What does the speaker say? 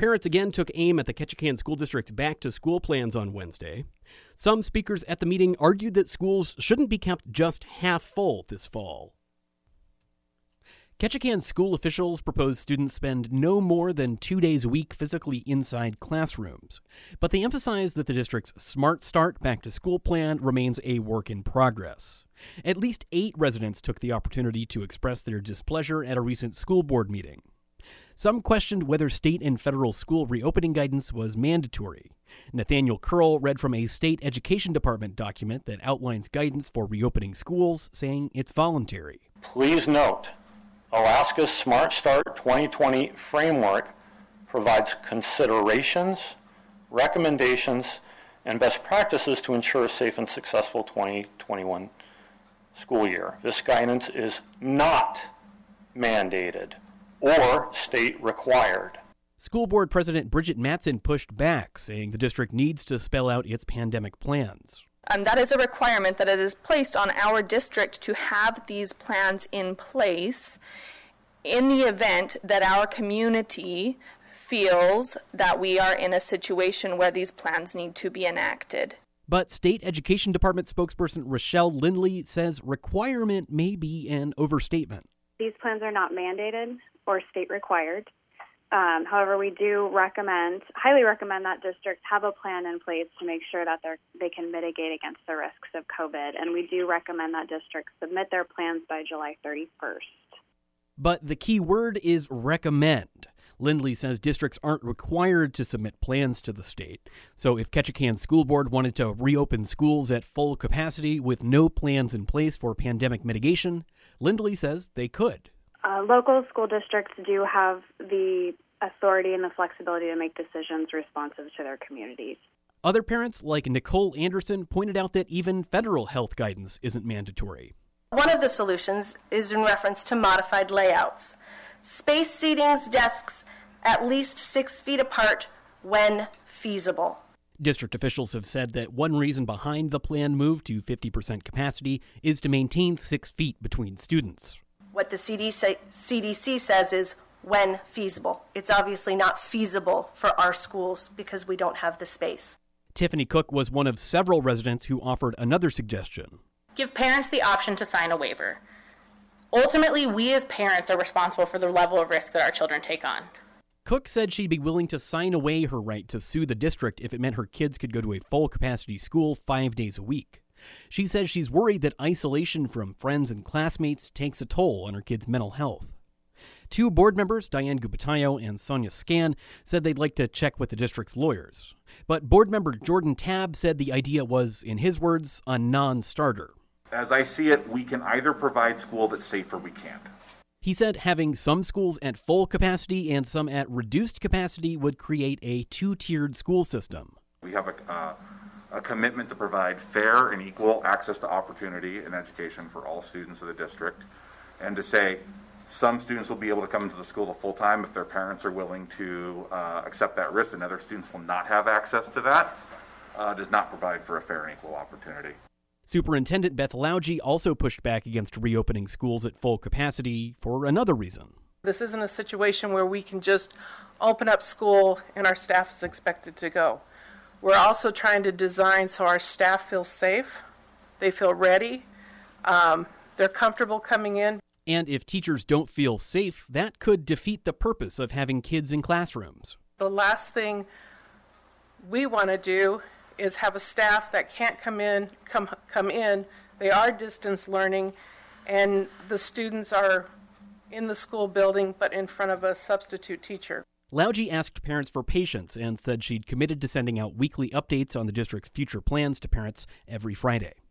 Parents again took aim at the Ketchikan School District's back-to-school plans on Wednesday. Some speakers at the meeting argued that schools shouldn't be kept just half full this fall. Ketchikan school officials propose students spend no more than 2 days a week physically inside classrooms, but they emphasize that the district's Smart Start back-to-school plan remains a work in progress. At least 8 residents took the opportunity to express their displeasure at a recent school board meeting. Some questioned whether state and federal school reopening guidance was mandatory. Nathaniel Curl read from a state education department document that outlines guidance for reopening schools, saying it's voluntary. Please note, Alaska's Smart Start 2020 framework provides considerations, recommendations, and best practices to ensure a safe and successful 2021 school year. This guidance is not mandated or state required. School Board President Bridget Matson pushed back, saying the district needs to spell out its pandemic plans. That is a requirement that it is placed on our district to have these plans in place in the event that our community feels that we are in a situation where these plans need to be enacted. But State Education Department spokesperson Rochelle Lindley says requirement may be an overstatement. These plans are not mandated or state required. However, we do highly recommend that districts have a plan in place to make sure that they can mitigate against the risks of COVID. And we do recommend that districts submit their plans by July 31st. But the key word is recommend. Lindley says districts aren't required to submit plans to the state. So if Ketchikan School Board wanted to reopen schools at full capacity with no plans in place for pandemic mitigation, Lindley says they could. Local school districts do have the authority and the flexibility to make decisions responsive to their communities. Other parents, like Nicole Anderson, pointed out that even federal health guidance isn't mandatory. One of the solutions is in reference to modified layouts. Spaced seatings, desks at least 6 feet apart when feasible. District officials have said that one reason behind the planned move to 50% capacity is to maintain 6 feet between students. What the CDC says is when feasible. It's obviously not feasible for our schools because we don't have the space. Tiffany Cook was one of several residents who offered another suggestion. Give parents the option to sign a waiver. Ultimately, we as parents are responsible for the level of risk that our children take on. Cook said she'd be willing to sign away her right to sue the district if it meant her kids could go to a full-capacity school 5 days a week. She says she's worried that isolation from friends and classmates takes a toll on her kids' mental health. 2 board members, Diane Gubatayo and Sonia Scan, said they'd like to check with the district's lawyers. But board member Jordan Tabb said the idea was, in his words, a non-starter. As I see it, we can either provide school that's safe or we can't. He said having some schools at full capacity and some at reduced capacity would create a 2-tiered school system. We have a commitment to provide fair and equal access to opportunity and education for all students of the district, and to say some students will be able to come into the school full-time if their parents are willing to accept that risk, and other students will not have access to that, does not provide for a fair and equal opportunity. Superintendent Beth Lauji also pushed back against reopening schools at full capacity for another reason. This isn't a situation where we can just open up school and our staff is expected to go. We're also trying to design so our staff feels safe, they feel ready, they're comfortable coming in. And if teachers don't feel safe, that could defeat the purpose of having kids in classrooms. The last thing we want to do is have a staff that can't come in. They are distance learning, and the students are in the school building but in front of a substitute teacher. Lauji asked parents for patience and said she'd committed to sending out weekly updates on the district's future plans to parents every Friday.